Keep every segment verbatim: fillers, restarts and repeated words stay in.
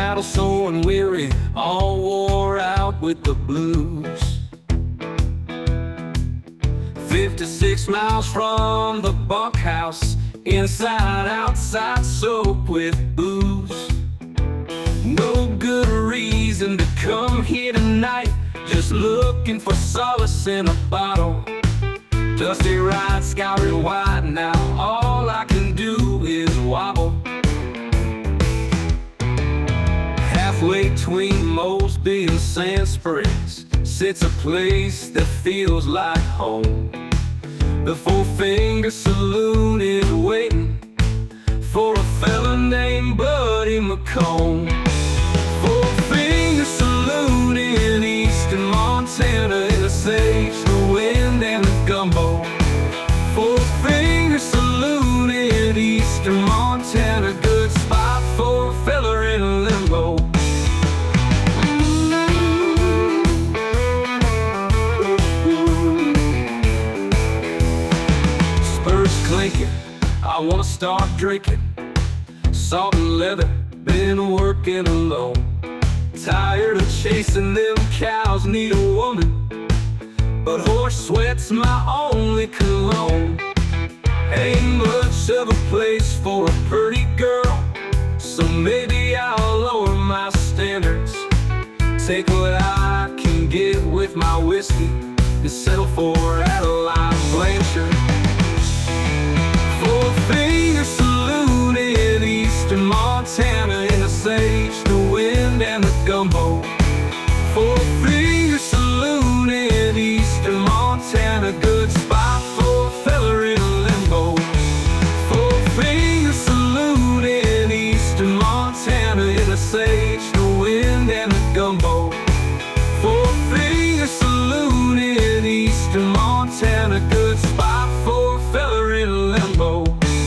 battle sore and weary, all wore out with the blues. Fifty-six miles from the bunkhouse, inside, outside, soaked with booze. No good reason to come here tonight, just looking for solace in a bottle. Dusty ride, scouring wide, now all I can do is wobble. Halfway between Mosby and Sand Springs sits a place that feels like home. The Four Finger Saloon is waiting for a fella named Buddy McComb. Four Finger Saloon in eastern Montana, in the sage, the wind, and the gumbo. Four Finger Saloon in eastern Montana, good spot for a fella in limbo. Clinking, I wanna start drinking. Salt and leather, been working alone. Tired of chasing them cows, need a woman, but horse sweat's my only cologne. Ain't much of a place for a pretty girl, so maybe I'll lower my standards. Take what I can get with my whiskey and settle for Adeline Blanchard. Four Finger Saloon in eastern Montana, in the sage, the wind, and the gumbo. Four Finger Saloon in eastern Montana, good spot for a fella in limbo. Four Finger Saloon in eastern Montana, in the sage, the wind, and the gumbo. Four Finger Saloon in eastern Montana, good spot for a fella in limbo.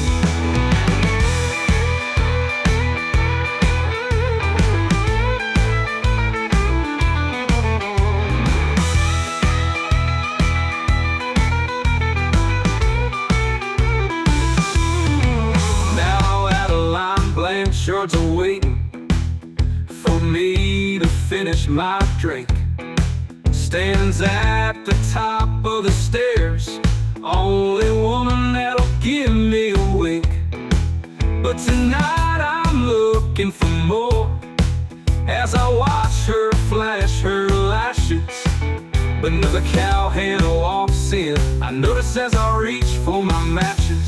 Now Adeline Blanchard's are waiting for me to finish my drink. Stands at the top of the stairs, only woman that'll give me a wink. But tonight I'm looking for more, as I watch her flash her lashes. But another cowhand walks in, I notice as I reach for my matches.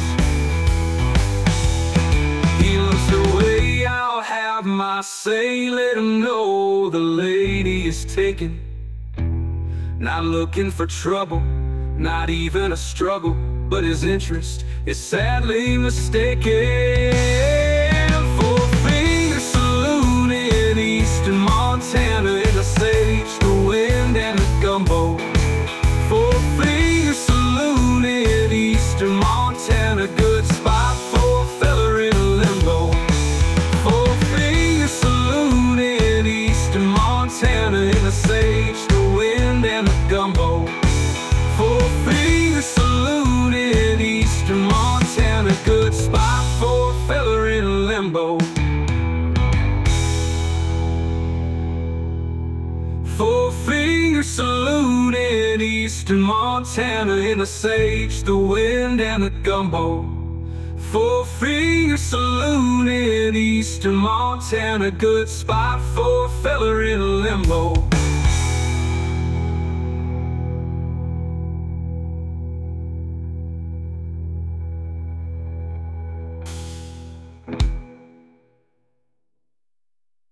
He looks away, I'll have my say, let him know the lady is taken. Not looking for trouble, not even a struggle, but his interest is sadly mistaken. Four Finger Saloon in eastern Montana, in the sage, the wind, and the gumbo. Four Finger Saloon in eastern Montana, good spot for a fella in limbo. Four Finger Saloon in eastern Montana, in the sage, the wind, and the gumbo. Four Finger Saloon in eastern Montana, good spot for a fella in limbo. Four Finger Saloon in eastern Montana, in the sage, the wind, and the gumbo. Four Finger Saloon in eastern Montana, good spot for a fella in limbo.